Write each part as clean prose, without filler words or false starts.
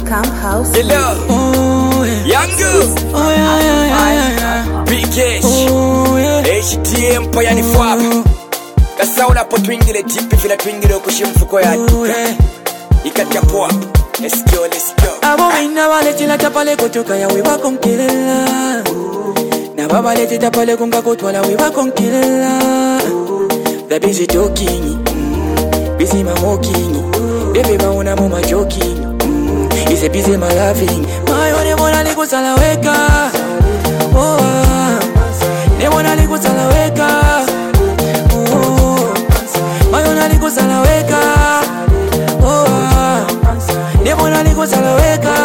Camp House. Hello. Yangu. Big Cash. HTM payani fwabu. Kasa unapotwingile tipi fila twingile ukushimfuko ya ikatia poa. Let's go. Abo ina wale chila tapale kutoka ya wiwa konkilela. Na baba leti tapale kunga kutwala wiwa konkilela. The busy talking, busy my walking. Baby ba una mama joking. Is a busy my laughing. My one mona liku salaweka. Oh, ne mona liku salaweka. Oh, my one liku salaweka. Oh, ne mona liku salaweka.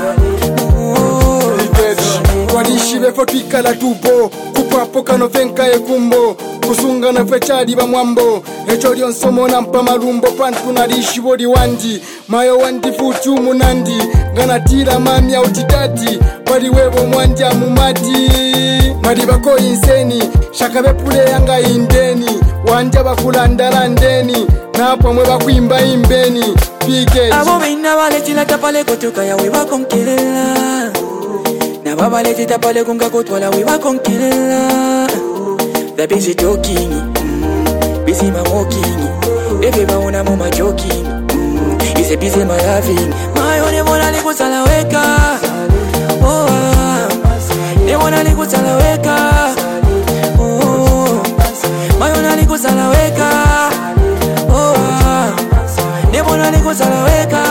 Wanishibe fotika la tupo kupapo kano venka ekumbo kusunga na fechadi ba mwambo echori onsomo na mpa marumbo pantu na lishibodi wandi mayo wandi futu munandi ganatira mami ya utitati wali webo mwandi ya mumati madibako inseni shakabe pule yanga indeni wandi ya bakulandala ndeni na hapa mwe bakuimba imbeni Pike abo beina wale chila tapale kutoka ya weba konkelela. Na baba leti tapale kunga kutwala wiwa konkilela. The busy talking, busy my walking. Baby ba una mama joking. Is a busy my laughing. My one mona liku salaweka. Oh, ne mona liku salaweka. Oh, my one liku salaweka. Oh, ne mona liku salaweka.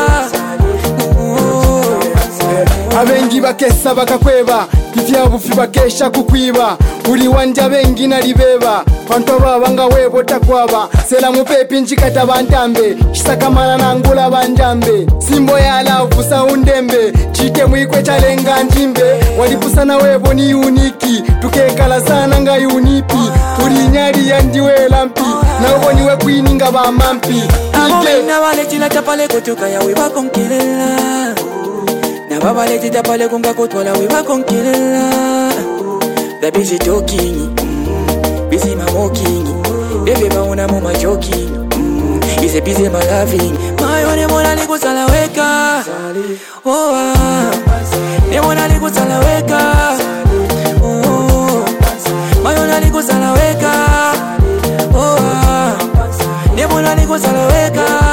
Abengi bakesa bakakweba kivya bufi bakesha kukwiba uri wanja bengi nalibeba panto babanga webo takwaba sela mupepi njikata bantambe shisakamana nangula banjambe simbo ya love saundembe chite mwikwe chalenga njimbe walipusana webo ni uniki tukekala sana nga unipi uri nyari yandiwe lampi na uboni we kwininga ba mampi abo na wale chila tapale kutoka ya wiwa konkelela. Na baba leti tapale kunga kutwala wiwa konkilela. The busy talking, busy my walking. Baby ba una mama joking. Is a busy my laughing. My one mona liku salaweka. Oh, ne mona liku salaweka. Oh, my one liku salaweka. Oh, ne mona liku salaweka.